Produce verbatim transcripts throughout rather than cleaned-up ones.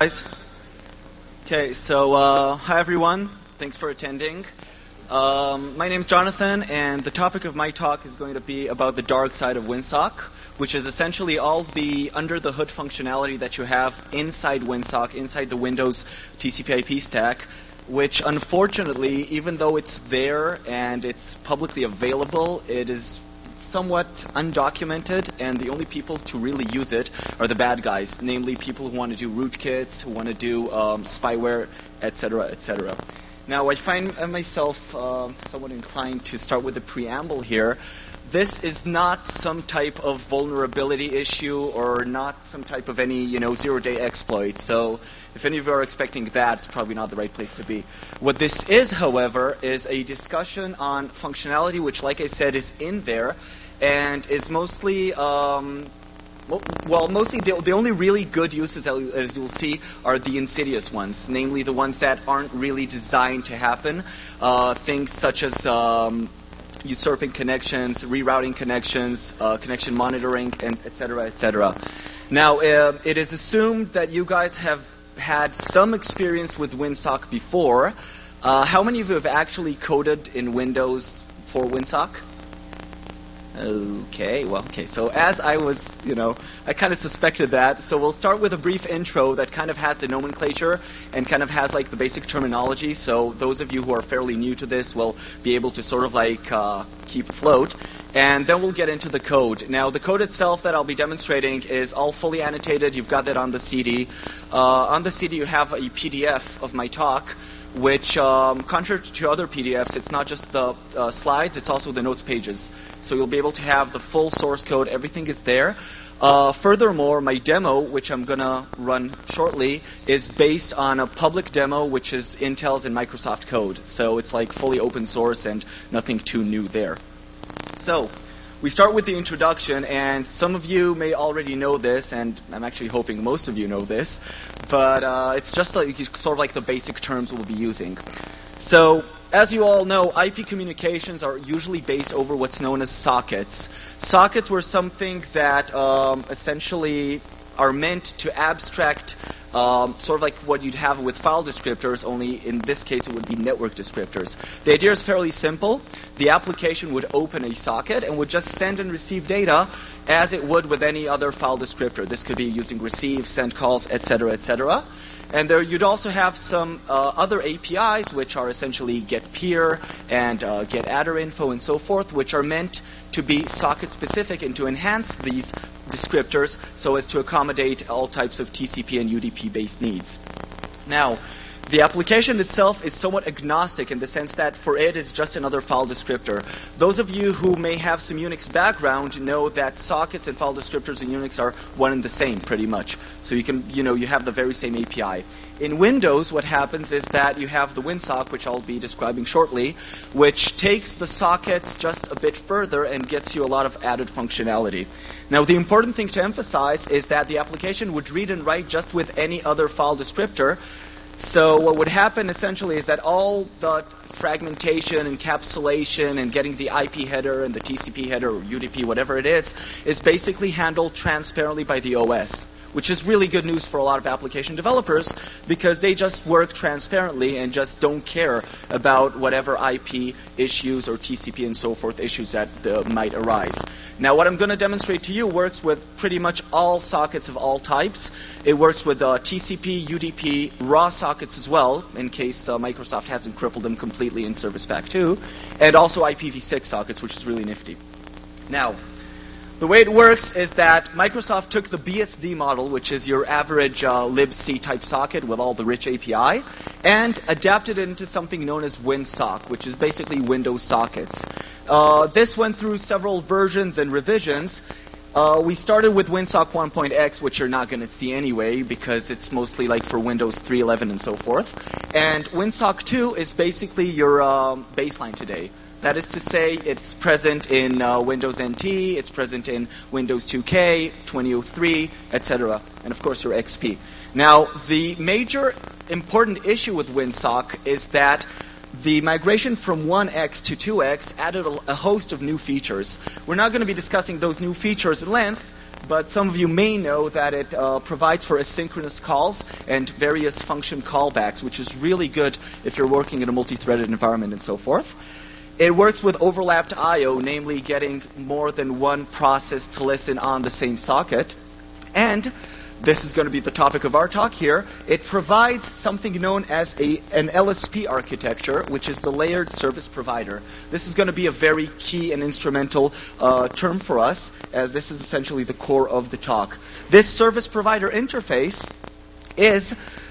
Guys. Okay, so uh, hi everyone. Thanks for attending. Um, my name's Jonathan, and the topic of my talk is going to be about the dark side of Winsock, which is essentially all the under-the-hood functionality that you have inside Winsock, inside the Windows T C P I P stack, which unfortunately, even though it's there and it's publicly available, it is somewhat undocumented, and the only people to really use it are the bad guys, namely people who want to do rootkits, who want to do um, spyware, et cetera, et cetera. Now, I find myself uh, somewhat inclined to start with a preamble here. This is not some type of vulnerability issue or not some type of any, you know, zero-day exploit. So if any of you are expecting that, it's probably not the right place to be. What this is, however, is a discussion on functionality, which, like I said, is in there and is mostly... Um, Well, mostly the, the only really good uses, as you'll see, are the insidious ones, namely the ones that aren't really designed to happen. Uh, things such as um, usurping connections, rerouting connections, uh, connection monitoring, and et cetera, et cetera. Now, uh, it is assumed that you guys have had some experience with Winsock before. Uh, how many of you have actually coded in Windows for Winsock? Okay, well, okay, so as I was, you know, I kind of suspected that, so we'll start with a brief intro that kind of has the nomenclature and kind of has, like, the basic terminology, so those of you who are fairly new to this will be able to sort of, like, uh, keep afloat, and then we'll get into the code. Now, the code itself that I'll be demonstrating is all fully annotated. You've got that on the C D. Uh, on the C D, you have a P D F of my talk, which, um, contrary to other P D Fs, it's not just the uh, slides, it's also the notes pages. So you'll be able to have the full source code, everything is there. Uh, furthermore, my demo, which I'm going to run shortly, is based on a public demo, which is Intel's and Microsoft code. So it's like fully open source and nothing too new there. So we start with the introduction, and some of you may already know this, and I'm actually hoping most of you know this, but uh, it's just like sort of like the basic terms we'll be using. So, as you all know, I P communications are usually based over what's known as sockets. Sockets were something that um, essentially are meant to abstract um, sort of like what you'd have with file descriptors, only in this case it would be network descriptors. The idea is fairly simple. The application would open a socket and would just send and receive data as it would with any other file descriptor. This could be using receive, send calls, et cetera, et cetera. And there you'd also have some uh, other A P Is, which are essentially get peer and uh, get adder info and so forth, which are meant to be socket specific and to enhance these descriptors so as to accommodate all types of T C P and U D P based needs. Now, the application itself is somewhat agnostic in the sense that for it it's just another file descriptor. Those of you who may have some Unix background know that sockets and file descriptors in Unix are one and the same pretty much. So you can, you know, you have the very same A P I. In Windows, what happens is that you have the WinSock, which I'll be describing shortly, which takes the sockets just a bit further and gets you a lot of added functionality. Now, the important thing to emphasize is that the application would read and write just with any other file descriptor. So what would happen essentially is that all the fragmentation, encapsulation, and getting the I P header and the T C P header or U D P, whatever it is, is basically handled transparently by the O S, which is really good news for a lot of application developers because they just work transparently and just don't care about whatever I P issues or T C P and so forth issues that uh, might arise. Now, what I'm going to demonstrate to you works with pretty much all sockets of all types. It works with uh, T C P, U D P, raw sockets as well, in case uh, Microsoft hasn't crippled them completely in Service Pack two, and also I P v six sockets, which is really nifty. Now, the way it works is that Microsoft took the B S D model, which is your average uh, libc type socket with all the rich A P I, and adapted it into something known as WinSock, which is basically Windows sockets. Uh, this went through several versions and revisions. Uh, we started with WinSock one point x, which you're not going to see anyway because it's mostly like for Windows three point eleven and so forth. And WinSock two is basically your um, baseline today. That is to say, it's present in uh, Windows N T, it's present in Windows two K, twenty oh three, et cetera, and of course your X P. Now, the major important issue with WinSock is that the migration from one x to two x added a, a host of new features. We're not going to be discussing those new features at length, but some of you may know that it uh, provides for asynchronous calls and various function callbacks, which is really good if you're working in a multi-threaded environment and so forth. It works with overlapped I O, namely getting more than one process to listen on the same socket. And this is going to be the topic of our talk here. It provides something known as a, an L S P architecture, which is the layered service provider. This is going to be a very key and instrumental uh, term for us, as this is essentially the core of the talk. This service provider interface is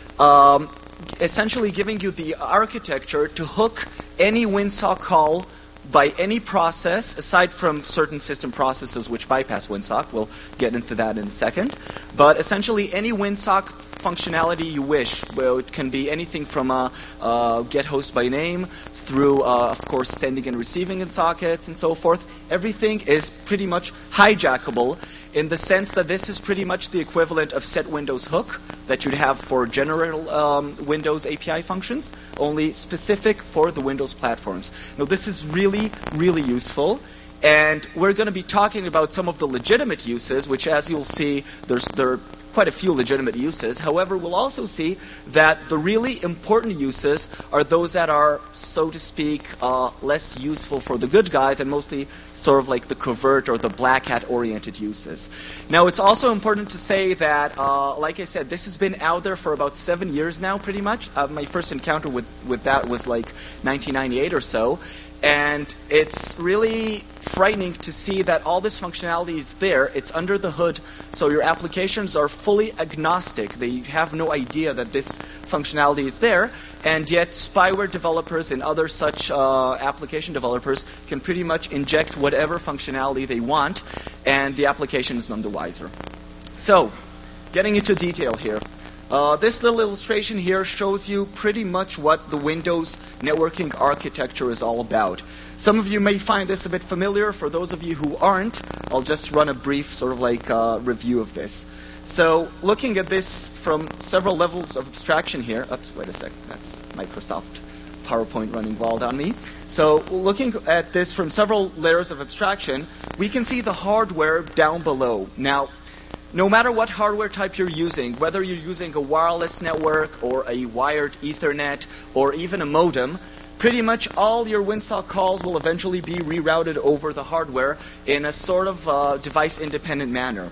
um, essentially giving you the architecture to hook any WinSock call by any process, aside from certain system processes which bypass WinSock. We'll get into that in a second. But essentially, any WinSock functionality you wish. Well, it can be anything from a, uh, get host by name through, uh, of course, sending and receiving in sockets and so forth. Everything is pretty much hijackable in the sense that this is pretty much the equivalent of set Windows hook that you'd have for general um, Windows A P I functions, only specific for the Windows platforms. Now, this is really, really useful. And we're going to be talking about some of the legitimate uses, which, as you'll see, there's, there are quite a few legitimate uses. However, we'll also see that the really important uses are those that are, so to speak, uh, less useful for the good guys, and mostly sort of like the covert or the black hat oriented uses. Now, it's also important to say that, uh, like I said, this has been out there for about seven years now, pretty much. Uh, my first encounter with, with that was like nineteen ninety-eight or so. And it's really frightening to see that all this functionality is there. It's under the hood, so your applications are fully agnostic. They have no idea that this functionality is there, and yet spyware developers and other such uh, application developers can pretty much inject whatever functionality they want, and the application is none the wiser. So, getting into detail here. Uh, this little illustration here shows you pretty much what the Windows networking architecture is all about. Some of you may find this a bit familiar. For those of you who aren't, I'll just run a brief sort of like uh, review of this. So looking at this from several levels of abstraction here. Oops, wait a second. That's Microsoft PowerPoint running wild on me. So looking at this from several layers of abstraction, we can see the hardware down below. Now, no matter what hardware type you're using, whether you're using a wireless network or a wired Ethernet or even a modem, pretty much all your WinSock calls will eventually be rerouted over the hardware in a sort of uh, device-independent manner.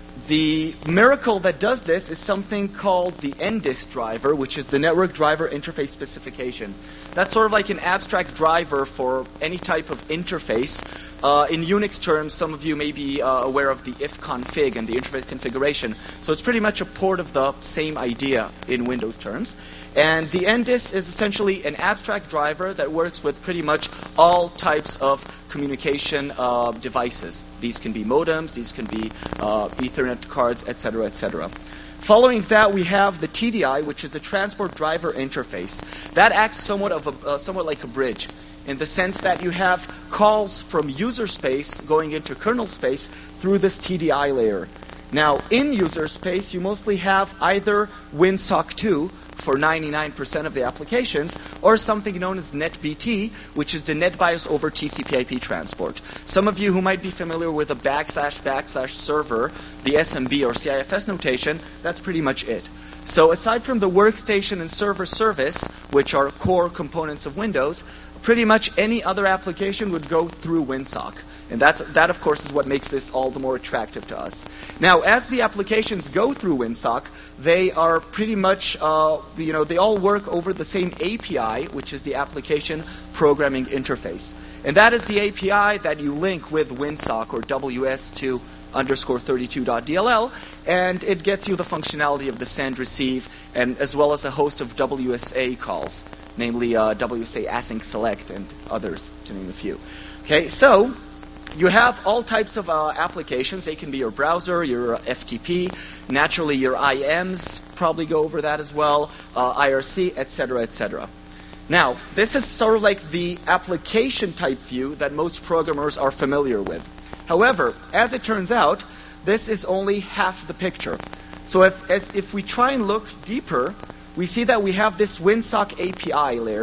The miracle that does this is something called the N D I S driver, which is the Network Driver Interface Specification. That's sort of like an abstract driver for any type of interface. Uh, in Unix terms, some of you may be uh, aware of the ifconfig and the interface configuration. So it's pretty much a port of the same idea in Windows terms. And the N D I S is essentially an abstract driver that works with pretty much all types of communication uh, devices. These can be modems, these can be uh, Ethernet cards, et cetera, et cetera. Following that, we have the T D I, which is a transport driver interface. That acts somewhat of a, uh, somewhat like a bridge, in the sense that you have calls from user space going into kernel space through this T D I layer. Now, in user space, you mostly have either WinSock two for ninety-nine percent of the applications, or something known as NetBT, which is the NetBIOS over T C P I P transport. Some of you who might be familiar with a backslash backslash server, the S M B or C I F S notation, that's pretty much it. So aside from the workstation and server service, which are core components of Windows, pretty much any other application would go through WinSock. And that's, that, of course, is what makes this all the more attractive to us. Now, as the applications go through WinSock, they are pretty much, uh, you know, they all work over the same A P I, which is the Application Programming Interface. And that is the A P I that you link with WinSock or W S two underscore thirty-two dot D L L, and it gets you the functionality of the send, receive, and as well as a host of W S A calls, namely uh, W S A async select and others, to name a few. Okay, so you have all types of uh, applications. They can be your browser, your uh, F T P, naturally your I Ms, probably go over that as well, uh, I R C, et cetera, et cetera. Now, this is sort of like the application type view that most programmers are familiar with. However, as it turns out, this is only half the picture. So if, as, if we try and look deeper, we see that we have this WinSock A P I layer,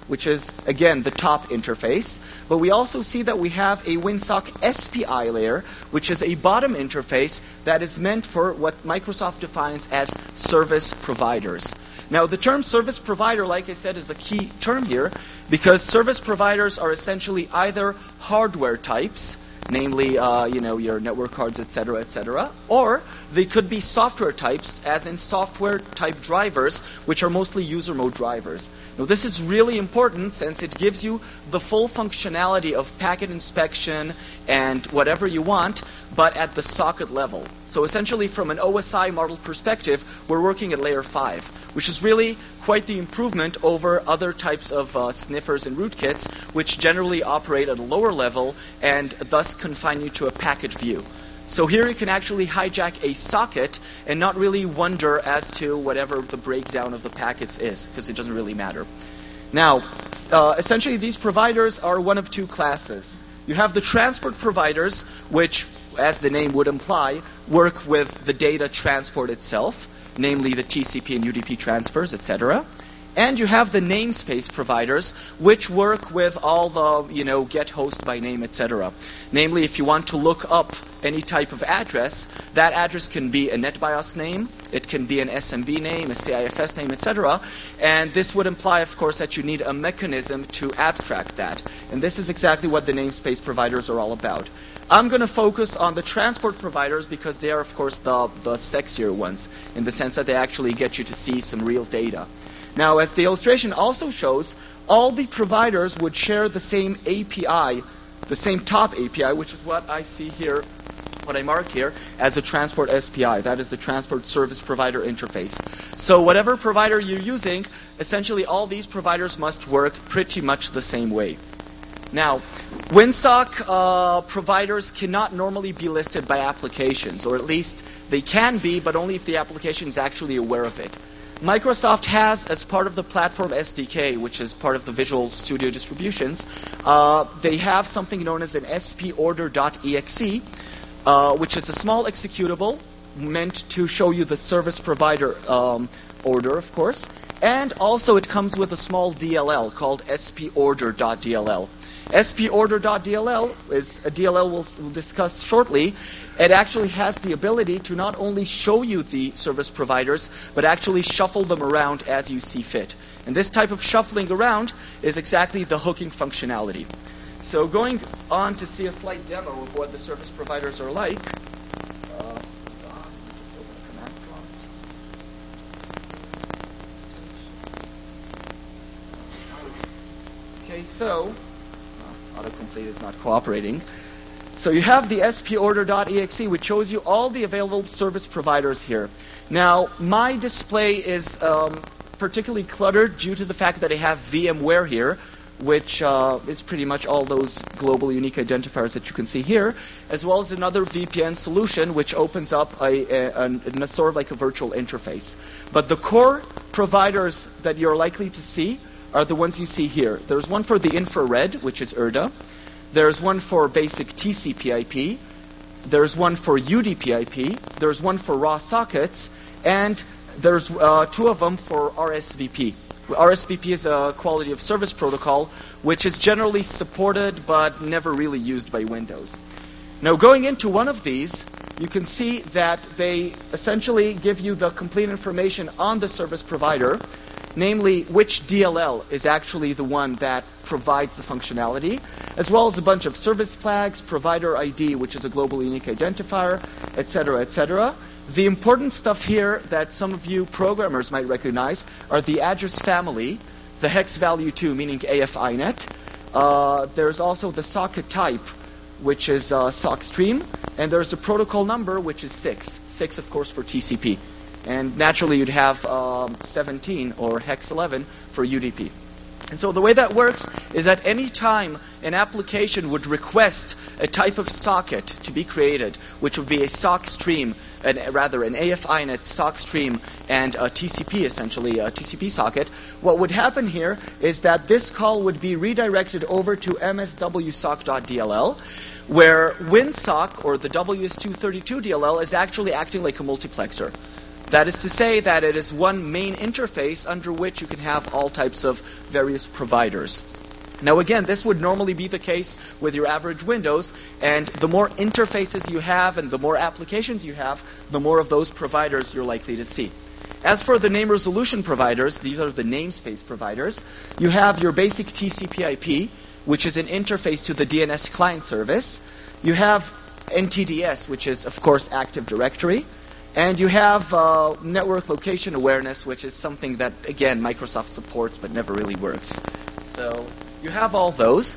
which is, again, the top interface. But we also see that we have a Winsock S P I layer, which is a bottom interface that is meant for what Microsoft defines as service providers. Now, the term service provider, like I said, is a key term here, because service providers are essentially either hardware types, namely, uh, you know, your network cards, et cetera, et cetera, or they could be software types, as in software-type drivers, which are mostly user mode drivers. Now, this is really important since it gives you the full functionality of packet inspection and whatever you want, but at the socket level. So essentially, from an O S I model perspective, we're working at layer five, which is really quite the improvement over other types of uh, sniffers and rootkits, which generally operate at a lower level and thus confine you to a packet view. So here you can actually hijack a socket and not really wonder as to whatever the breakdown of the packets is, because it doesn't really matter. Now, uh, essentially these providers are one of two classes. You have the transport providers, which, as the name would imply, work with the data transport itself, namely the T C P and U D P transfers, et cetera. And you have the namespace providers, which work with all the, you know, get host by name, et cetera. Namely, if you want to look up any type of address, that address can be a NetBIOS name, it can be an S M B name, a C I F S name, et cetera. And this would imply, of course, that you need a mechanism to abstract that. And this is exactly what the namespace providers are all about. I'm going to focus on the transport providers because they are, of course, the, the sexier ones, in the sense that they actually get you to see some real data. Now, as the illustration also shows, all the providers would share the same A P I, the same top A P I, which is what I see here, what I marked here, as a transport S P I. That is the transport service provider interface. So whatever provider you're using, essentially all these providers must work pretty much the same way. Now, Winsock uh, providers cannot normally be listed by applications, or at least they can be, but only if the application is actually aware of it. Microsoft has, as part of the platform S D K, which is part of the Visual Studio distributions, uh, they have something known as an S P order dot E X E, uh, which is a small executable meant to show you the service provider um, order, of course. And also it comes with a small D L L called S P order dot D L L. S P order dot D L L is a D L L we'll, we'll discuss shortly. It actually has the ability to not only show you the service providers, but actually shuffle them around as you see fit. And this type of shuffling around is exactly the hooking functionality. So going on to see a slight demo of what the service providers are like. Uh, okay, so autocomplete is not cooperating. So you have the S P order dot E X E, which shows you all the available service providers here. Now, my display is um, particularly cluttered due to the fact that I have VMware here, which uh, is pretty much all those global unique identifiers that you can see here, as well as another V P N solution, which opens up a, a, a, a sort of like a virtual interface. But the core providers that you're likely to see are the ones you see here. There's one for the infrared, which is U R D A. There's one for basic T C P I P. There's one for U D P I P. There's one for raw sockets. And there's uh, two of them for R S V P. R S V P is a quality of service protocol, which is generally supported but never really used by Windows. Now, going into one of these, you can see that they essentially give you the complete information on the service provider, namely which D L L is actually the one that provides the functionality, as well as a bunch of service flags, provider I D, which is a global unique identifier, et cetera, et cetera. The important stuff here that some of you programmers might recognize are the address family, the hex value two, meaning A F I net. Uh, there's also the socket type, which is uh, sock stream, and there's a protocol number, which is six. Six, of course, for T C P. And naturally, you'd have um, seventeen or hex eleven for U D P. And so the way that works is that any time an application would request a type of socket to be created, which would be a sock stream, an, rather an A F I net sock stream and a T C P, essentially a T C P socket, what would happen here is that this call would be redirected over to M S W sock dot D L L, where Winsock, or the W S two thirty-two D L L, is actually acting like a multiplexer. That is to say that it is one main interface under which you can have all types of various providers. Now again, this would normally be the case with your average Windows, and the more interfaces you have and the more applications you have, the more of those providers you're likely to see. As for the name resolution providers, these are the namespace providers. You have your basic T C P I P, which is an interface to the D N S client service. You have N T D S, which is, of course, Active Directory. And you have uh, network location awareness, which is something that, again, Microsoft supports but never really works. So you have all those.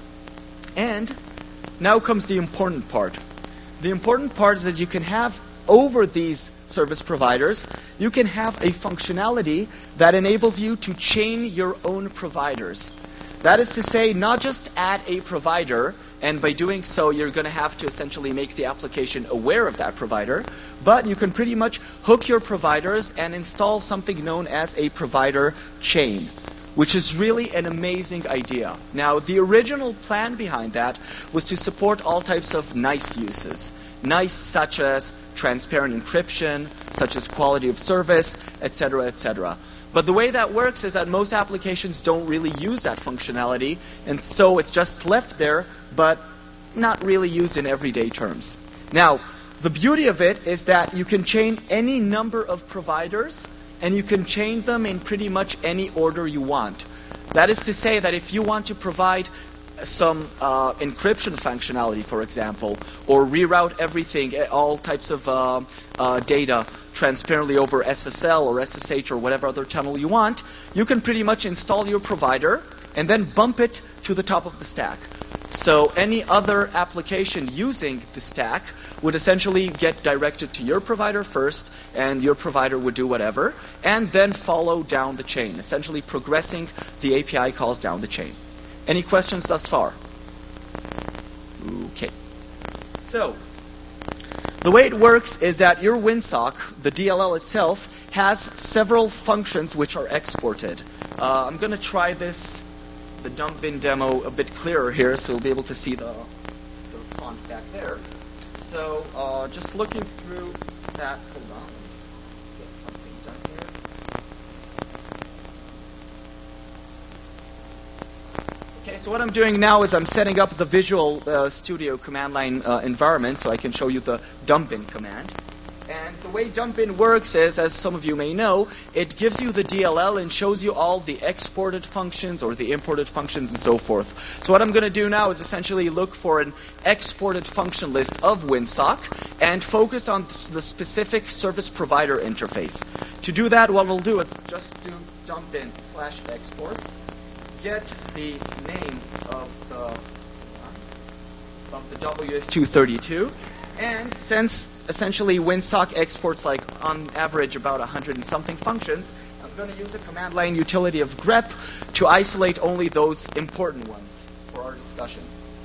And now comes the important part. The important part is that you can have, over these service providers, you can have a functionality that enables you to chain your own providers. That is to say, not just add a provider, and by doing so, you're going to have to essentially make the application aware of that provider, but you can pretty much hook your providers and install something known as a provider chain, which is really an amazing idea. Now, the original plan behind that was to support all types of nice uses. Nice such as transparent encryption, such as quality of service, et cetera, et cetera. But the way that works is that most applications don't really use that functionality, and so it's just left there, but not really used in everyday terms. Now, the beauty of it is that you can chain any number of providers, and you can chain them in pretty much any order you want. That is to say that if you want to provide some uh, encryption functionality, for example, or reroute everything, all types of uh, uh, data transparently over S S L or S S H or whatever other channel you want, you can pretty much install your provider and then bump it to the top of the stack. So any other application using the stack would essentially get directed to your provider first, and your provider would do whatever, and then follow down the chain, essentially progressing the A P I calls down the chain. Any questions thus far? Okay. So, the way it works is that your WinSock, the D L L itself, has several functions which are exported. Uh, I'm going to try this, the dump bin demo, a bit clearer here, so you'll be able to see the, the font back there. So, uh, just looking through that, hold on, let's get something done here. Okay, so what I'm doing now is I'm setting up the Visual uh, Studio command line uh, environment so I can show you the dump bin command. And the way dump bin works is, as some of you may know, it gives you the D L L and shows you all the exported functions or the imported functions and so forth. So what I'm going to do now is essentially look for an exported function list of WinSock and focus on the specific service provider interface. To do that, what we'll do is just do dump bin slash exports, get the name of the, of the W S two thirty-two, and since essentially WinSock exports like on average about a hundred and something functions, I'm going to use a command line utility of grep to isolate only those important ones for our discussion.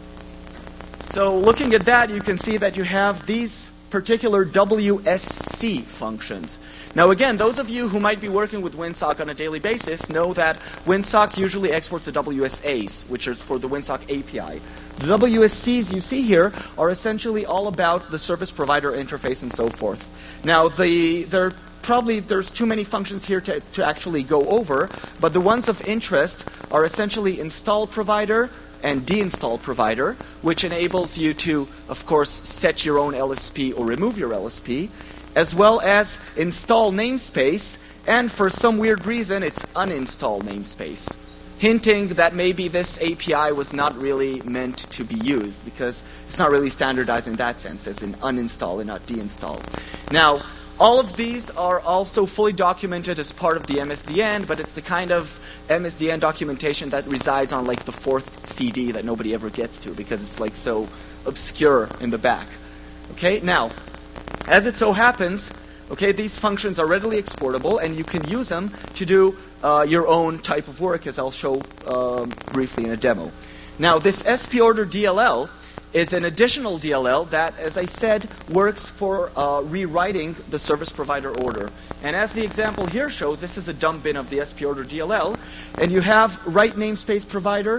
So looking at that, you can see that you have these particular W S C functions. Now again, those of you who might be working with WinSock on a daily basis know that WinSock usually exports the W S As, which are for the WinSock A P I. The W S Cs you see here are essentially all about the service provider interface and so forth. Now, the there probably there's too many functions here to, to actually go over, but the ones of interest are essentially install provider and deinstall provider, which enables you to, of course, set your own L S P or remove your L S P, as well as install namespace, and for some weird reason, it's uninstall namespace, hinting that maybe this A P I was not really meant to be used because it's not really standardized in that sense, as in uninstall and not deinstall. Now, all of these are also fully documented as part of the M S D N, but it's the kind of M S D N documentation that resides on like the fourth C D that nobody ever gets to because it's like so obscure in the back. Okay, now, as it so happens, okay, these functions are readily exportable and you can use them to do uh, your own type of work, as I'll show uh, briefly in a demo. Now, this S P order D L L is an additional D L L that, as I said, works for uh, rewriting the service provider order. And as the example here shows, this is a dump bin of the S P order D L L, and you have write namespace provider,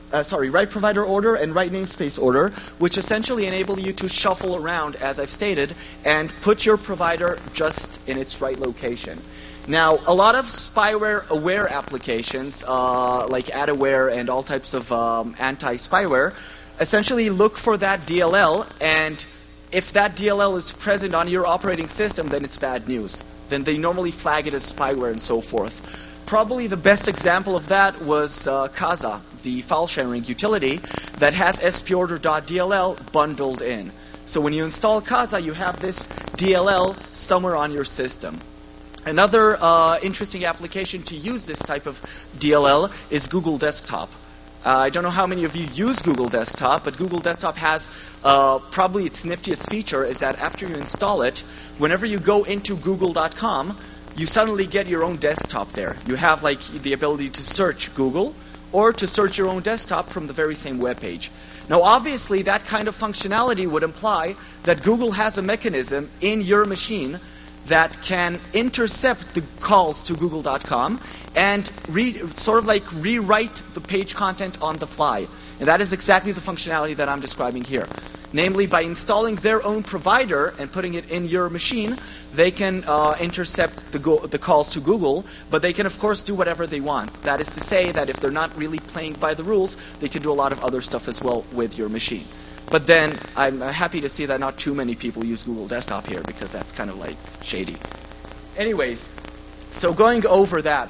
uh, sorry, write provider order and write namespace order, which essentially enable you to shuffle around, as I've stated, and put your provider just in its right location. Now, a lot of spyware-aware applications, uh, like AdAware and all types of um, anti-spyware, essentially look for that D L L, and if that D L L is present on your operating system, then it's bad news. Then they normally flag it as spyware and so forth. Probably the best example of that was uh, Kazaa, the file-sharing utility that has sporter.dll bundled in. So when you install Kazaa, you have this D L L somewhere on your system. Another uh, interesting application to use this type of D L L is Google Desktop. Uh, I don't know how many of you use Google Desktop, but Google Desktop has uh, probably its niftiest feature is that after you install it, whenever you go into google dot com, you suddenly get your own desktop there. You have like the ability to search Google or to search your own desktop from the very same web page. Now, obviously, that kind of functionality would imply that Google has a mechanism in your machine that can intercept the calls to google dot com and re- sort of like rewrite the page content on the fly. And that is exactly the functionality that I'm describing here. Namely, by installing their own provider and putting it in your machine, they can uh, intercept the, go- the calls to Google, but they can, of course, do whatever they want. That is to say that if they're not really playing by the rules, they can do a lot of other stuff as well with your machine. But then I'm happy to see that not too many people use Google Desktop here because that's kind of like shady. Anyways, so going over that,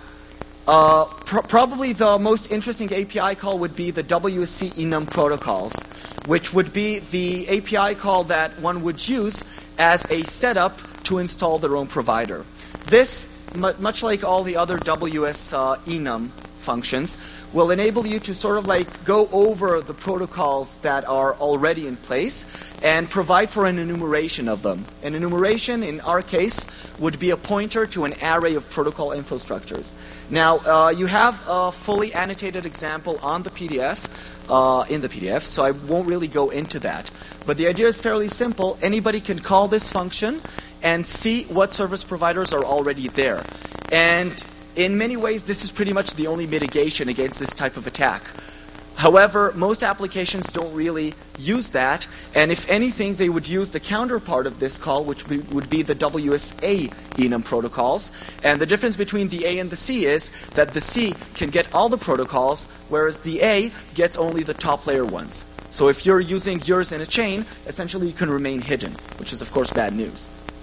uh, pr- probably the most interesting A P I call would be the W S C enum protocols, which would be the A P I call that one would use as a setup to install their own provider. This, mu- much like all the other W S uh, enum functions, will enable you to sort of like go over the protocols that are already in place and provide for an enumeration of them. An enumeration, in our case, would be a pointer to an array of protocol infrastructures. Now, uh, you have a fully annotated example on the P D F, uh, in the P D F, so I won't really go into that. But the idea is fairly simple. Anybody can call this function and see what service providers are already there. And in many ways, this is pretty much the only mitigation against this type of attack. However, most applications don't really use that, and if anything, they would use the counterpart of this call, which be, would be the W S A enum protocols. And the difference between the A and the C is that the C can get all the protocols, whereas the A gets only the top layer ones. So if you're using yours in a chain, essentially you can remain hidden, which is, of course, bad news.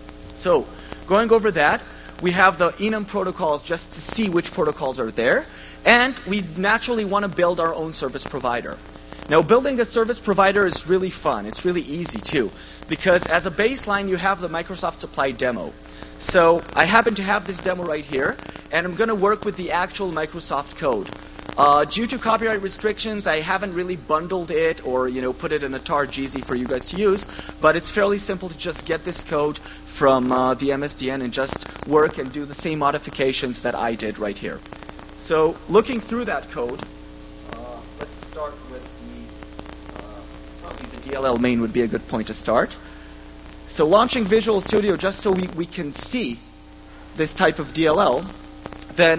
So, going over that, we have the enum protocols just to see which protocols are there, and we naturally want to build our own service provider. Now, building a service provider is really fun. It's really easy, too, because as a baseline, you have the Microsoft Supply demo. So I happen to have this demo right here, and I'm going to work with the actual Microsoft code. Uh, due to copyright restrictions, I haven't really bundled it or, you know, put it in a tar G Z for you guys to use, but it's fairly simple to just get this code from uh, the M S D N and just work and do the same modifications that I did right here. So, looking through that code, uh, let's start with the, uh, probably the D L L main would be a good point to start. So, launching Visual Studio just so we, we can see this type of D L L, then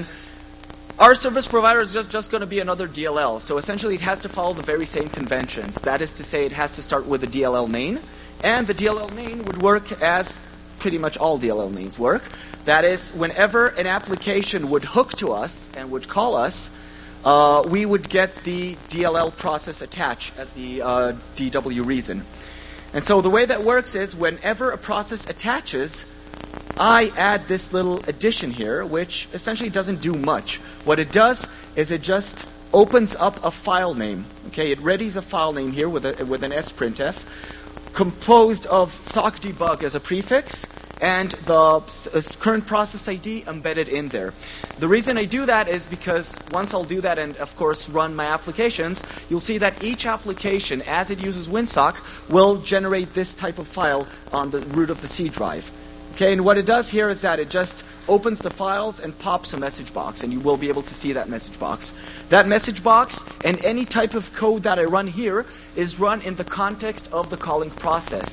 our service provider is just, just going to be another D L L. So essentially it has to follow the very same conventions. That is to say it has to start with a D L L main. And the D L L main would work as pretty much all D L L mains work. That is, whenever an application would hook to us and would call us, uh, we would get the D L L process attached as the uh, D W reason. And so the way that works is whenever a process attaches, I add this little addition here, which essentially doesn't do much. What it does is it just opens up a file name. Okay, it readies a file name here with a, with an sprintf, composed of sockdebug as a prefix and the uh, current process I D embedded in there. The reason I do that is because once I'll do that and, of course, run my applications, you'll see that each application, as it uses WinSock, will generate this type of file on the root of the C drive. Okay, and what it does here is that it just opens the files and pops a message box, and you will be able to see that message box. That message box and any type of code that I run here is run in the context of the calling process.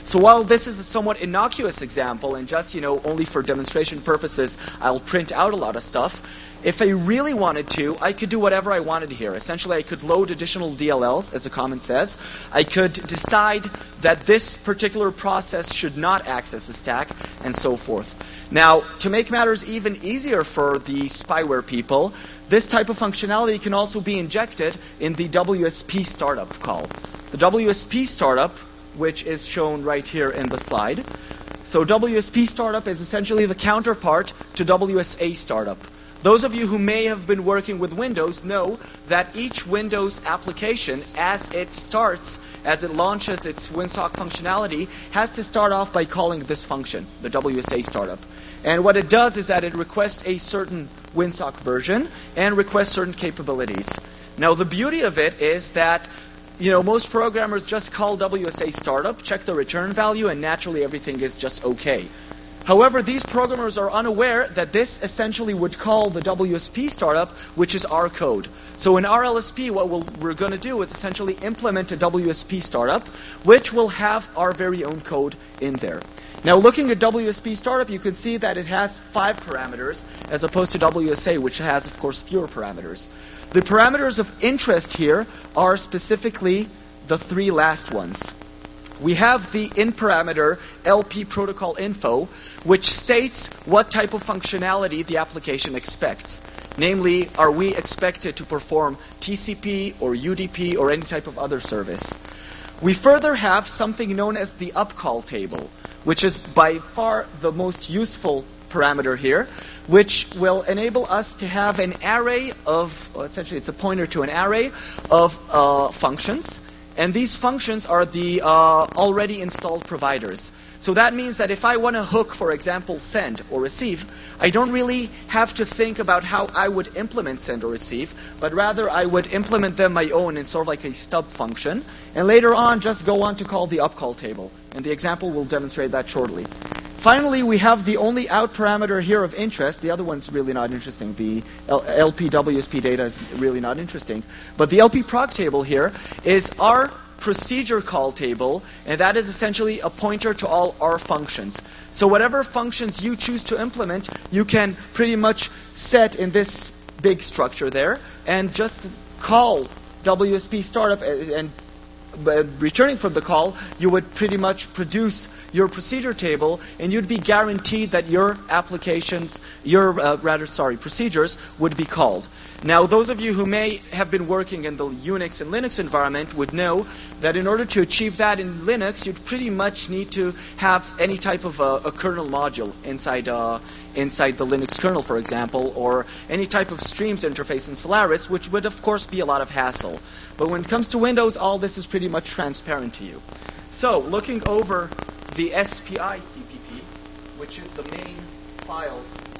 So while this is a somewhat innocuous example and just, you know, only for demonstration purposes, I'll print out a lot of stuff. If I really wanted to, I could do whatever I wanted here. Essentially, I could load additional D L Ls, as the comment says. I could decide that this particular process should not access a stack, and so forth. Now, to make matters even easier for the spyware people, this type of functionality can also be injected in the W S P startup call. The W S P startup, which is shown right here in the slide. So W S P startup is essentially the counterpart to W S A startup. Those of you who may have been working with Windows know that each Windows application, as it starts, as it launches its WinSock functionality, has to start off by calling this function, the W S A startup. And what it does is that it requests a certain WinSock version and requests certain capabilities. Now, the beauty of it is that, you know, most programmers just call W S A startup, check the return value, and naturally everything is just okay. However, these programmers are unaware that this essentially would call the W S P startup, which is our code. So in R L S P, what we'll, we're going to do is essentially implement a W S P startup, which will have our very own code in there. Now, looking at W S P startup, you can see that it has five parameters, as opposed to W S A, which has, of course, fewer parameters. The parameters of interest here are specifically the three last ones. We have the in parameter L P protocol info, which states what type of functionality the application expects. Namely, are we expected to perform T C P or U D P or any type of other service? We further have something known as the upcall table, which is by far the most useful parameter here, which will enable us to have an array of, well, essentially it's a pointer to an array of uh, functions. And these functions are the uh, already installed providers. So that means that if I want to hook, for example, send or receive, I don't really have to think about how I would implement send or receive, but rather I would implement them my own in sort of like a stub function, and later on just go on to call the upcall table. And the example will demonstrate that shortly. Finally, we have the only out parameter here of interest. The other one's really not interesting. The L P W S P data is really not interesting. But the L P proc table here is our procedure call table, and that is essentially a pointer to all our functions. So whatever functions you choose to implement, you can pretty much set in this big structure there, and just call W S P startup, and Uh, returning from the call, you would pretty much produce your procedure table, and you'd be guaranteed that your applications, your uh, rather sorry, procedures would be called. Now, those of you who may have been working in the Unix and Linux environment would know that in order to achieve that in Linux, you'd pretty much need to have any type of a, a kernel module inside uh, inside the Linux kernel, for example, or any type of streams interface in Solaris, which would, of course, be a lot of hassle. But when it comes to Windows, all this is pretty much transparent to you. So, looking over the S P I C P P, which is the main file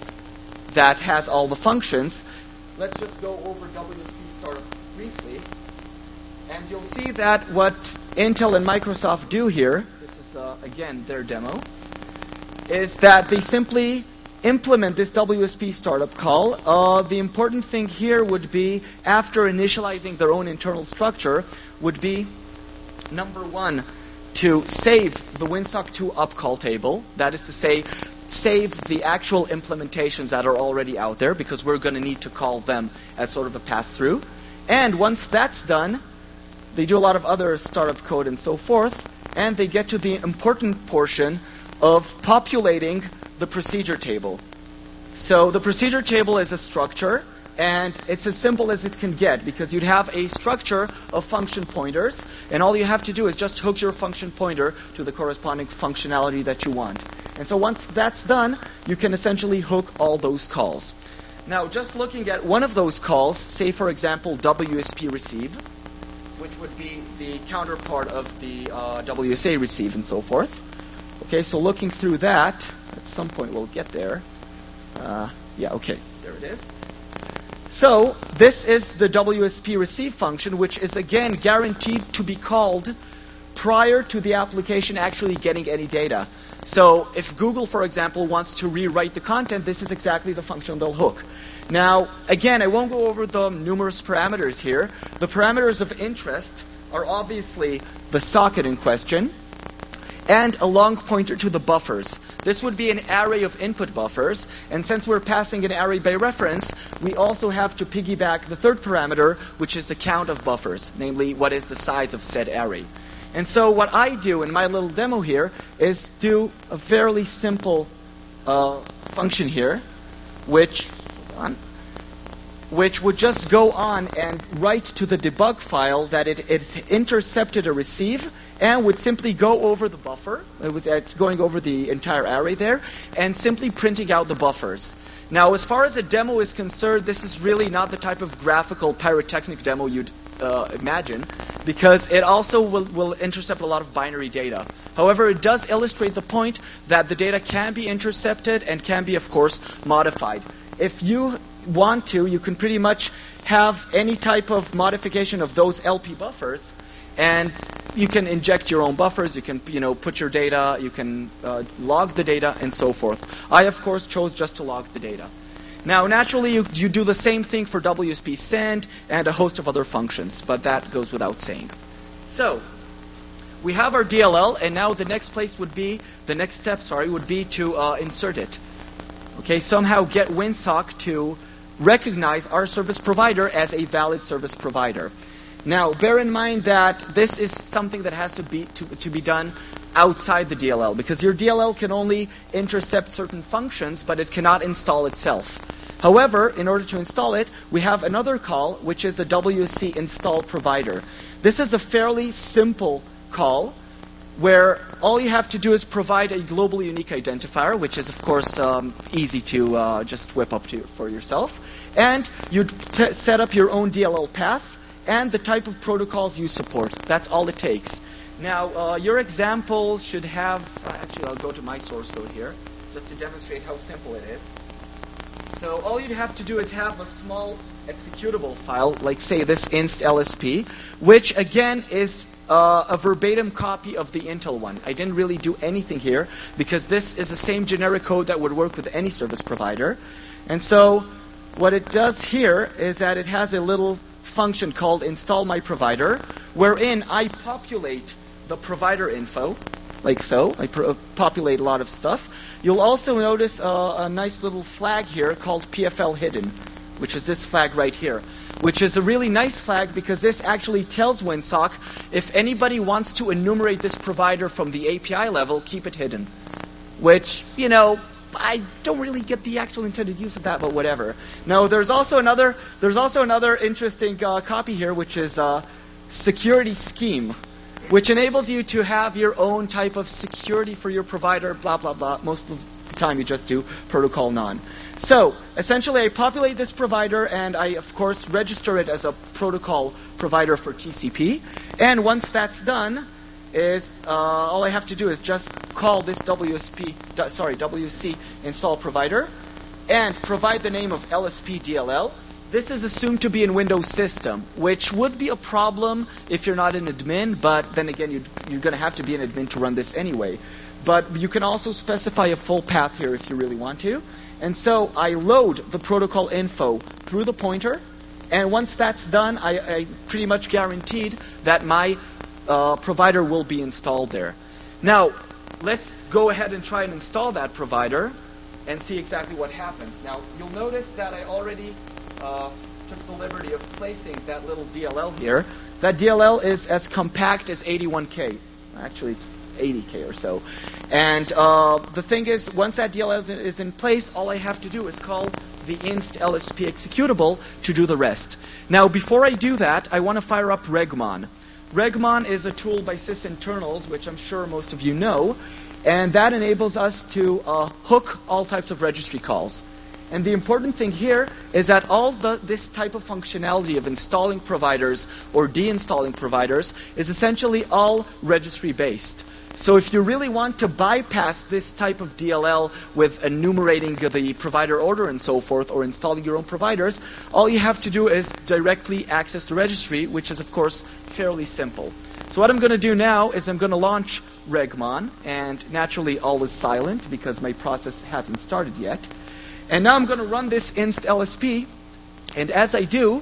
that has all the functions, let's just go over W S P startup briefly. And you'll see that what Intel and Microsoft do here, this is, uh, again, their demo, is that they simply implement this W S P startup call. Uh, the important thing here would be, after initializing their own internal structure, would be, number one, to save the WinSock two upcall table. That is to say, save the actual implementations that are already out there, because we're going to need to call them as sort of a pass-through. And once that's done, they do a lot of other startup code and so forth, and they get to the important portion of populating the procedure table. So the procedure table is a structure, and it's as simple as it can get, because you'd have a structure of function pointers, and all you have to do is just hook your function pointer to the corresponding functionality that you want. And so once that's done, you can essentially hook all those calls. Now, just looking at one of those calls, say, for example, W S P receive, which would be the counterpart of the uh, W S A receive and so forth. Okay, so looking through that, at some point we'll get there. Uh, yeah, okay, there it is. So this is the W S P receive function, which is again guaranteed to be called prior to the application actually getting any data. So if Google, for example, wants to rewrite the content, this is exactly the function they'll hook. Now, again, I won't go over the numerous parameters here. The parameters of interest are obviously the socket in question. and a long pointer to the buffers. This would be an array of input buffers, and since we're passing an array by reference, we also have to piggyback the third parameter, which is the count of buffers, namely what is the size of said array. And so what I do in my little demo here is do a fairly simple uh, function here, which, hold on, which would just go on and write to the debug file that it, it's intercepted a receive, and would simply go over the buffer. It was, it's going over the entire array there, and simply printing out the buffers. Now, as far as a demo is concerned, this is really not the type of graphical pyrotechnic demo you'd uh, imagine, because it also will, will intercept a lot of binary data. However, it does illustrate the point that the data can be intercepted and can be, of course, modified. If you want to, you can pretty much have any type of modification of those L P buffers, and you can inject your own buffers, you can you know, put your data, you can uh, log the data, and so forth. I, of course, chose just to log the data. Now, naturally, you, you do the same thing for W S P send and a host of other functions, but that goes without saying. So, we have our D L L, and now the next place would be, the next step, sorry, would be to uh, insert it. Okay, somehow get Winsock to recognize our service provider as a valid service provider. Now, bear in mind that this is something that has to be to, to be done outside the D L L, because your D L L can only intercept certain functions, but it cannot install itself. However, in order to install it, we have another call, which is a W S C install provider. This is a fairly simple call, where all you have to do is provide a global unique identifier, which is, of course, um, easy to uh, just whip up to for yourself. And you'd p- set up your own D L L path and the type of protocols you support. That's all it takes. Now, uh, your example should have, uh, actually, I'll go to my source code here, just to demonstrate how simple it is. So all you'd have to do is have a small executable file, like, say, this inst L S P, which, again, is Uh, a verbatim copy of the Intel one. I didn't really do anything here because this is the same generic code that would work with any service provider. And so what it does here is that it has a little function called install my provider, wherein I populate the provider info, like so. I pr- populate a lot of stuff. You'll also notice uh, a nice little flag here called P F L hidden, which is this flag right here, which is a really nice flag because this actually tells Winsock if anybody wants to enumerate this provider from the A P I level, keep it hidden. Which, you know, I don't really get the actual intended use of that, but whatever. Now, there's also another, there's also another interesting uh, copy here, which is uh, security scheme, which enables you to have your own type of security for your provider, blah, blah, blah. Most of the time you just do protocol none. So, essentially, I populate this provider, and I, of course, register it as a protocol provider for T C P. And once that's done, is uh, all I have to do is just call this W S P, sorry, W C install provider, and provide the name of L S P D L L. This is assumed to be in Windows system, which would be a problem if you're not an admin, but then again, you'd, you're going to have to be an admin to run this anyway. But you can also specify a full path here if you really want to. And so I load the protocol info through the pointer, and once that's done, I, I pretty much guaranteed that my uh, provider will be installed there. Now, let's go ahead and try and install that provider and see exactly what happens. Now, you'll notice that I already uh, took the liberty of placing that little D L L here. That D L L is as compact as eighty-one K. Actually, it's eighty K or so. And uh, the thing is, once that D L L is in, is in place, all I have to do is call the inst L S P executable to do the rest. Now, before I do that, I want to fire up Regmon. Regmon is a tool by sysinternals, which I'm sure most of you know, and that enables us to uh, hook all types of registry calls. And the important thing here is that all the, this type of functionality of installing providers or deinstalling providers is essentially all registry-based. So if you really want to bypass this type of D L L with enumerating the provider order and so forth, or installing your own providers, all you have to do is directly access the registry, which is, of course, fairly simple. So what I'm going to do now is I'm going to launch Regmon, and naturally all is silent because my process hasn't started yet. And now I'm going to run this inst L S P, and as I do,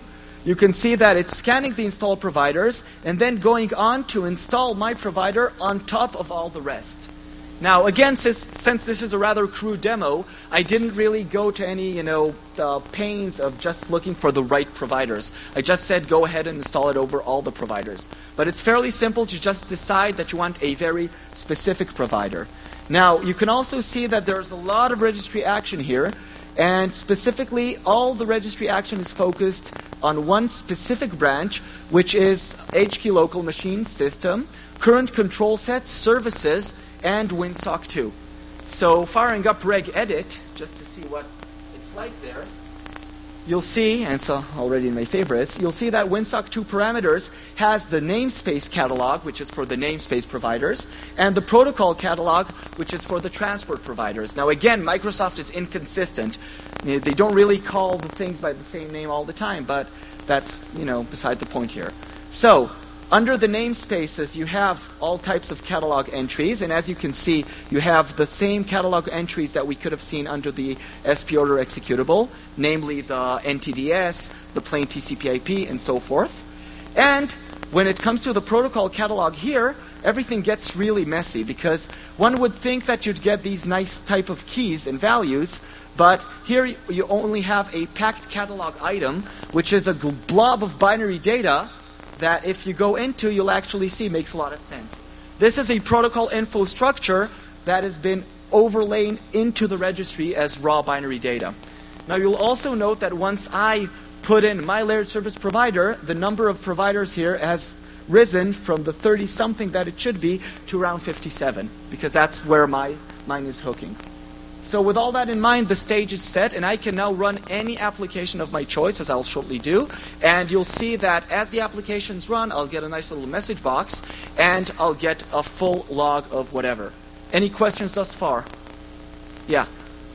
you can see that it's scanning the installed providers and then going on to install my provider on top of all the rest. Now, again, since, since this is a rather crude demo, I didn't really go to any, you know, uh, pains of just looking for the right providers. I just said go ahead and install it over all the providers. But it's fairly simple to just decide that you want a very specific provider. Now, you can also see that there's a lot of registry action here, and specifically, all the registry action is focused on one specific branch, which is H Q Local Machine System, Current Control Sets, Services, and WinSock two. So firing up regedit, just to see what it's like there, you'll see, and it's already in my favorites, you'll see that WinSock two parameters has the namespace catalog, which is for the namespace providers, and the protocol catalog, which is for the transport providers. Now again, Microsoft is inconsistent. They don't really call the things by the same name all the time, but that's, you know, beside the point here. So, under the namespaces, you have all types of catalog entries, and as you can see, you have the same catalog entries that we could have seen under the S P order executable, namely the N T D S, the plain T C P I P, and so forth. And when it comes to the protocol catalog here, everything gets really messy, because one would think that you'd get these nice type of keys and values, but here you only have a packed catalog item, which is a blob of binary data that if you go into, you'll actually see makes a lot of sense. This is a protocol info structure that has been overlain into the registry as raw binary data. Now you'll also note that once I put in my layered service provider, the number of providers here has risen from the thirty something that it should be to around fifty-seven, because that's where my mine is hooking. So with all that in mind, the stage is set, and I can now run any application of my choice, as I'll shortly do. And you'll see that as the applications run, I'll get a nice little message box, and I'll get a full log of whatever. Any questions thus far? Yeah.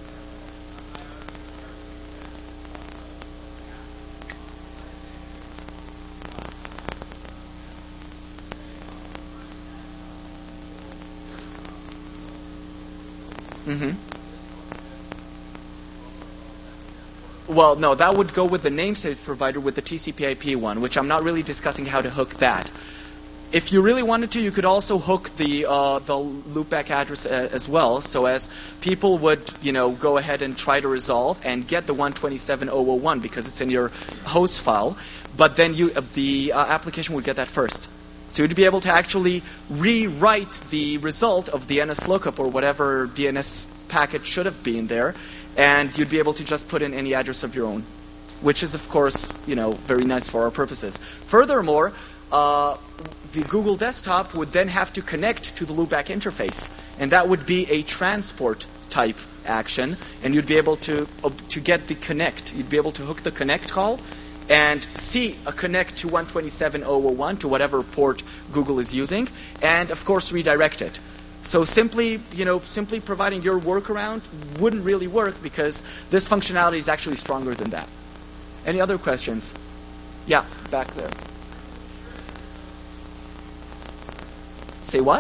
Mm-hmm. Well, no, that would go with the namespace provider with the T C P I P one, which I'm not really discussing how to hook that. If you really wanted to, you could also hook the uh, the loopback address uh, as well, so as people would, you know, go ahead and try to resolve and get the one twenty-seven dot zero dot one because it's in your host file, but then you uh, the uh, application would get that first. So you'd be able to actually rewrite the result of the N S lookup or whatever D N S packet should have been there, and you'd be able to just put in any address of your own, which is, of course, you know, very nice for our purposes. Furthermore, uh, the Google desktop would then have to connect to the loopback interface, and that would be a transport type action, and you'd be able to uh, to get the connect. You'd be able to hook the connect call and see a connect to one twenty-seven dot zero dot one to whatever port Google is using, and of course redirect it. So simply, you know, simply providing your workaround wouldn't really work because this functionality is actually stronger than that. Any other questions? Yeah, back there. Say what?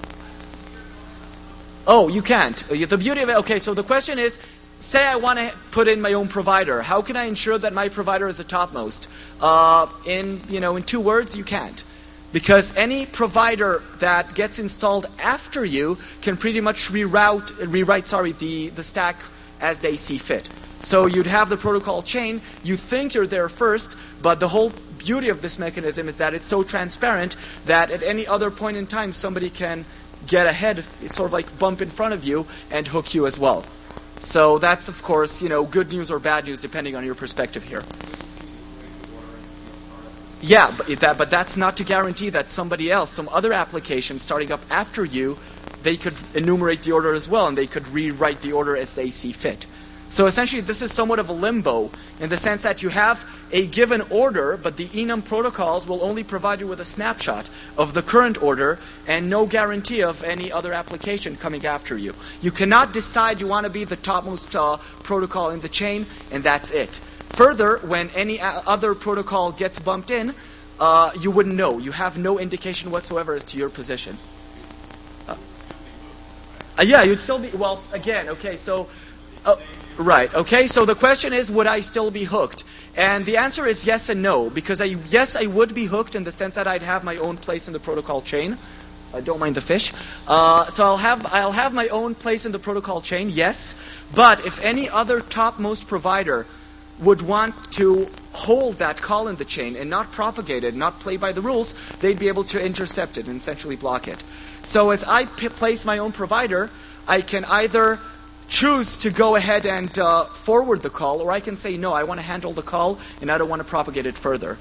Oh, you can't. The beauty of it, okay, so the question is, say I want to put in my own provider. How can I ensure that my provider is the topmost? Uh, in, you know, in two words, you can't. Because any provider that gets installed after you can pretty much reroute, rewrite sorry, the, the stack as they see fit. So you'd have the protocol chain, you think you're there first, but the whole beauty of this mechanism is that it's so transparent that at any other point in time somebody can get ahead, sort of like bump in front of you and hook you as well. So that's, of course, you know, good news or bad news depending on your perspective here. Yeah, but, that, but that's not to guarantee that somebody else, some other application starting up after you, they could enumerate the order as well, and they could rewrite the order as they see fit. So essentially, this is somewhat of a limbo in the sense that you have a given order, but the enum protocols will only provide you with a snapshot of the current order and no guarantee of any other application coming after you. You cannot decide you want to be the topmost uh, protocol in the chain, and that's it. Further, when any other protocol gets bumped in, uh, you wouldn't know. You have no indication whatsoever as to your position. Uh, uh, yeah, you'd still be, well, again, okay, so... Uh, Right, okay, so the question is, would I still be hooked? And the answer is yes and no, because I, yes, I would be hooked in the sense that I'd have my own place in the protocol chain. I don't mind the fish. Uh, so I'll have, I'll have my own place in the protocol chain, yes. But if any other topmost provider would want to hold that call in the chain and not propagate it, not play by the rules, they'd be able to intercept it and essentially block it. So as I p- place my own provider, I can either choose to go ahead and uh, forward the call, or I can say, no, I want to handle the call and I don't want to propagate it further.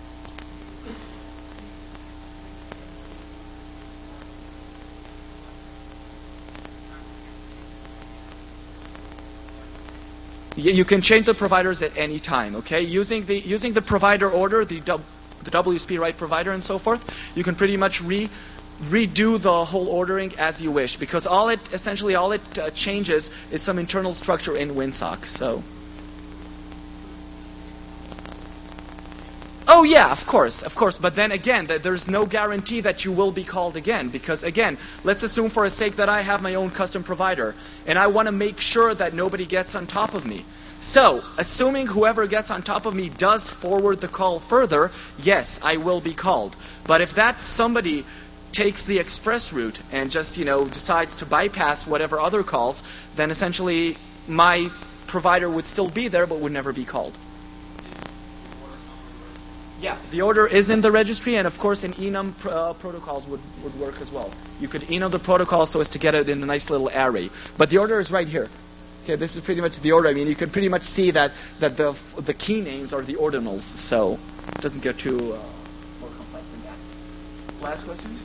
You can change the providers at any time, okay? Using the using the provider order, the the W S P right provider and so forth, you can pretty much re redo the whole ordering as you wish, because all it essentially all it uh, changes is some internal structure in WinSock. So, oh yeah, of course, of course. But then again, th- there's no guarantee that you will be called again, because again, let's assume for a sake that I have my own custom provider, and I want to make sure that nobody gets on top of me. So, assuming whoever gets on top of me does forward the call further, yes, I will be called. But if that somebody takes the express route and just, you know, decides to bypass whatever other calls, then essentially my provider would still be there but would never be called. Yeah, the order is in the registry, and of course in enum pr- uh, protocols would, would work as well. You could enum the protocol so as to get it in a nice little array. But the order is right here. Okay, this is pretty much the order. I mean, you can pretty much see that, that the the key names are the ordinals, so it doesn't get too uh, more complex than that. Last question?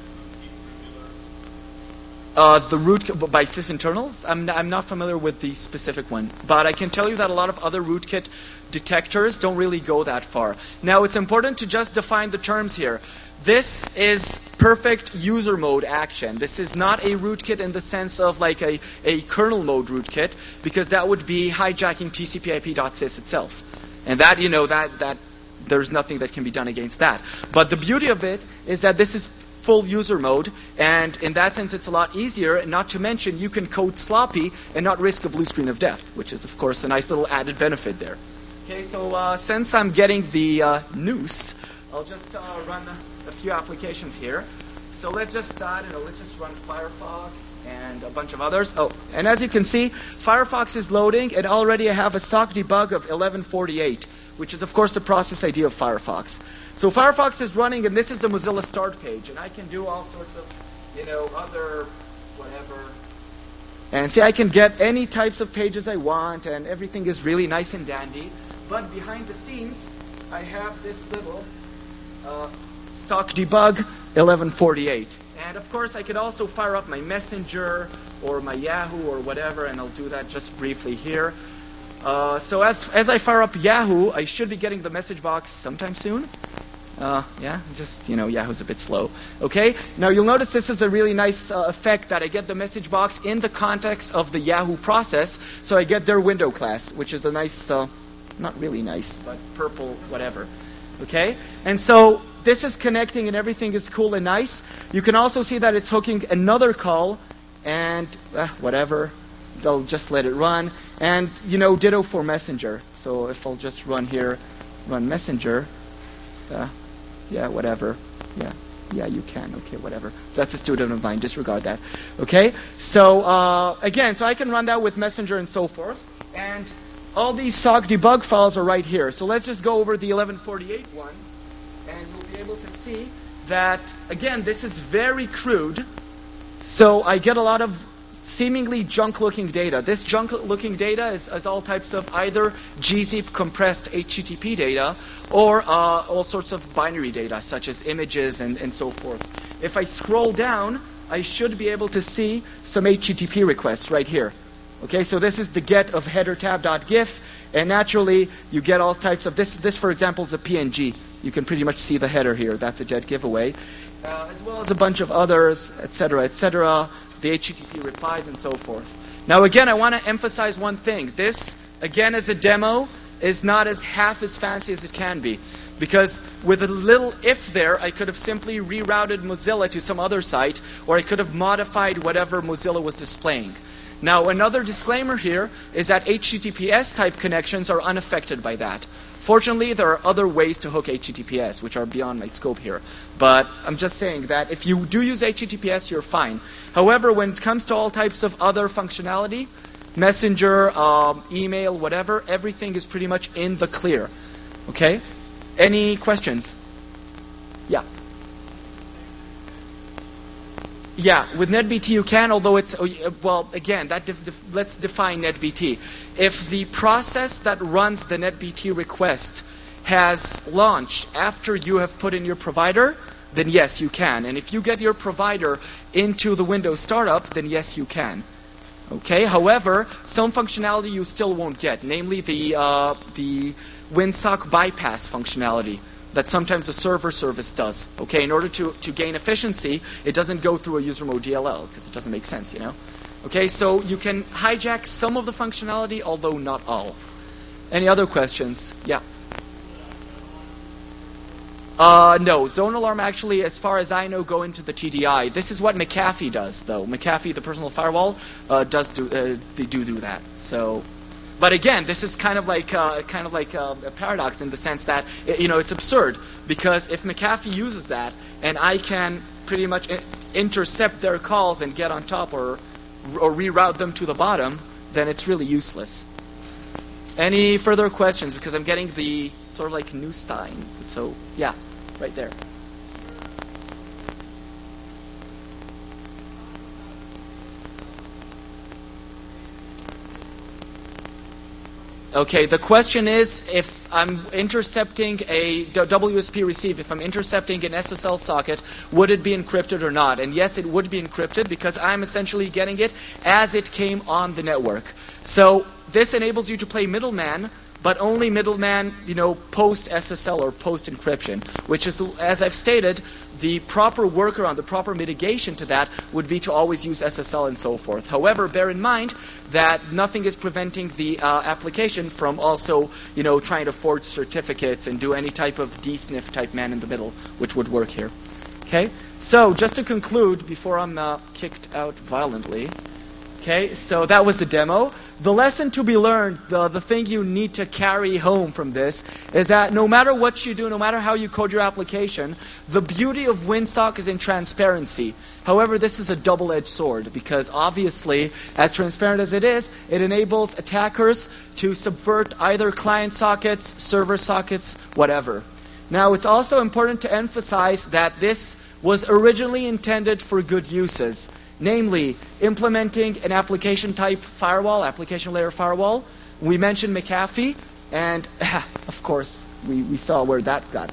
Uh, the root by sysinternals? I'm, I'm not familiar with the specific one, but I can tell you that a lot of other rootkit detectors don't really go that far. Now, it's important to just define the terms here. This is perfect user mode action. This is not a rootkit in the sense of like a, a kernel mode rootkit, because that would be hijacking T C P I P dot sys itself. And that, you know, that, that there's nothing that can be done against that. But the beauty of it is that this is full user mode, and in that sense it's a lot easier, and not to mention you can code sloppy and not risk a blue screen of death, which is of course a nice little added benefit there. Okay, so uh, since I'm getting the uh, noose, I'll just uh, run a, a few applications here. So let's just, uh, I don't know, let's just run Firefox and a bunch of others. Oh, and as you can see, Firefox is loading, and already I have a sock debug of eleven forty-eight, which is of course the process I D of Firefox. So Firefox is running, and this is the Mozilla start page, and I can do all sorts of, you know, other whatever. And see, I can get any types of pages I want, and everything is really nice and dandy. But behind the scenes, I have this little uh, stock debug eleven forty-eight. And of course, I could also fire up my Messenger or my Yahoo or whatever, and I'll do that just briefly here. Uh, so as as I fire up Yahoo, I should be getting the message box sometime soon. Uh, yeah, just, you know, Yahoo's a bit slow. Okay, now you'll notice this is a really nice uh, effect that I get the message box in the context of the Yahoo process, so I get their window class, which is a nice, uh, not really nice, but purple whatever. Okay, and so this is connecting and everything is cool and nice. You can also see that it's hooking another call, and uh, whatever, they'll just let it run. And, you know, ditto for Messenger. So if I'll just run here, run Messenger, uh, yeah, whatever. Yeah, yeah, you can. Okay, whatever. That's a student of mine. Disregard that. Okay? So, uh, again, so I can run that with Messenger and so forth. And all these sock debug files are right here. So let's just go over the eleven forty-eight one. And you'll be able to see that, again, this is very crude. So I get a lot of seemingly junk-looking data. This junk-looking data is, is all types of either gzip compressed H T T P data or uh, all sorts of binary data, such as images and, and so forth. If I scroll down, I should be able to see some H T T P requests right here. Okay, so this is the get of header tab.gif, and naturally you get all types of this. This, for example, is a P N G. You can pretty much see the header here. That's a dead giveaway, uh, as well as a bunch of others, et cetera, et cetera. The H T T P replies and so forth. Now again, I want to emphasize one thing. This, again, as a demo, is not as half as fancy as it can be. Because with a little if there, I could have simply rerouted Mozilla to some other site, or I could have modified whatever Mozilla was displaying. Now, another disclaimer here is that H T T P S type connections are unaffected by that. Fortunately, there are other ways to hook H T T P S, which are beyond my scope here. But I'm just saying that if you do use H T T P S, you're fine. However, when it comes to all types of other functionality, Messenger, um, email, whatever, everything is pretty much in the clear. Okay? Any questions? Yeah. Yeah, with NetBT you can, although it's, well, again, that def def let's define NetBT. If the process that runs the NetBT request has launched after you have put in your provider, then yes, you can. And if you get your provider into the Windows startup, then yes, you can. Okay, however, some functionality you still won't get, namely the, uh, the WinSock bypass functionality that sometimes a server service does. Okay, in order to, to gain efficiency, it doesn't go through a user mode D L L because it doesn't make sense, you know. Okay, so you can hijack some of the functionality, although not all. Any other questions? Yeah. Uh, no, Zone Alarm actually, as far as I know, go into the T D I. This is what McAfee does, though. McAfee, the personal firewall, uh, does do uh, they do do that. So. But again, this is kind of like uh, kind of like uh, a paradox in the sense that you know it's absurd because if McAfee uses that and I can pretty much I intercept their calls and get on top or or reroute them to the bottom, then it's really useless. Any further questions? Because I'm getting the sort of like Neustein. So yeah, right there. Okay, the question is if I'm intercepting a W S P receive, if I'm intercepting an S S L socket, would it be encrypted or not? And yes, it would be encrypted because I'm essentially getting it as it came on the network. So this enables you to play middleman, but only middleman, you know, post S S L or post encryption, which is, as I've stated, the proper workaround, the proper mitigation to that would be to always use S S L and so forth. However, bear in mind that nothing is preventing the uh, application from also, you know, trying to forge certificates and do any type of D sniff type man in the middle, which would work here. Okay, so just to conclude before I'm uh, kicked out violently. Okay, so that was the demo. The lesson to be learned, the, the thing you need to carry home from this, is that no matter what you do, no matter how you code your application, the beauty of WinSock is in transparency. However, this is a double-edged sword because obviously, as transparent as it is, it enables attackers to subvert either client sockets, server sockets, whatever. Now, it's also important to emphasize that this was originally intended for good uses. Namely, implementing an application type firewall, application layer firewall. We mentioned McAfee, and of course, we, we saw where that got.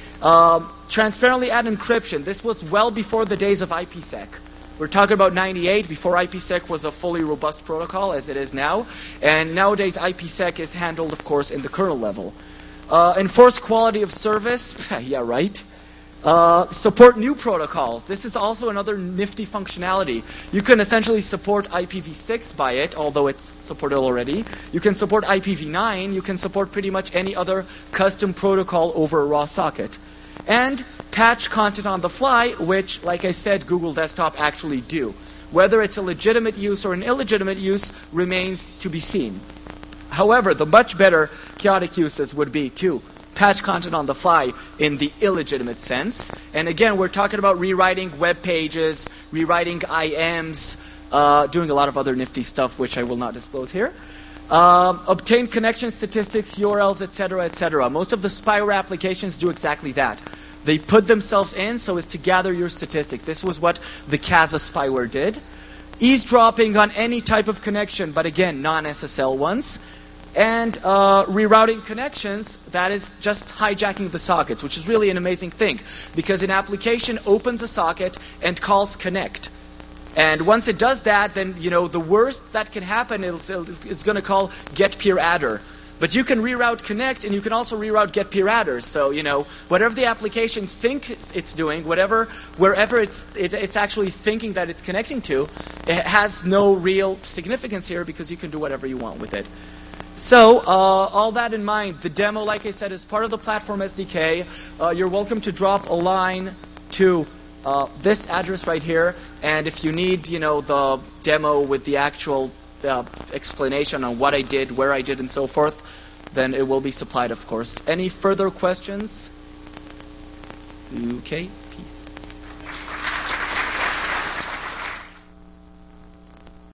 Um, transparently add encryption. This was well before the days of IPsec. We're talking about ninety-eight, before IPsec was a fully robust protocol as it is now. And nowadays, IPsec is handled, of course, in the kernel level. Uh, enforce quality of service. Yeah, right. Uh, support new protocols. This is also another nifty functionality. You can essentially support I P v six by it, although it's supported already. You can support I P v nine. You can support pretty much any other custom protocol over a raw socket. And patch content on the fly, which, like I said, Google Desktop actually do. Whether it's a legitimate use or an illegitimate use remains to be seen. However, the much better chaotic uses would be to patch content on the fly in the illegitimate sense. And again, we're talking about rewriting web pages, rewriting I Ms, uh, doing a lot of other nifty stuff, which I will not disclose here. Um, obtain connection statistics, U R Ls, et cetera, et cetera. Most of the spyware applications do exactly that. They put themselves in so as to gather your statistics. This was what the Kazaa spyware did. Eavesdropping on any type of connection, but again, non-S S L ones. And uh, rerouting connections, that is just hijacking the sockets, which is really an amazing thing. Because an application opens a socket and calls connect. And once it does that, then you know the worst that can happen is it's going to call get peer adder. But you can reroute connect, and you can also reroute get peer adders. So you know whatever the application thinks it's, it's doing, whatever wherever it's it, it's actually thinking that it's connecting to, it has no real significance here because you can do whatever you want with it. So, uh, all that in mind, the demo, like I said, is part of the Platform S D K. Uh, you're welcome to drop a line to uh, this address right here. And if you need, you know, the demo with the actual uh, explanation on what I did, where I did, and so forth, then it will be supplied, of course. Any further questions? Okay.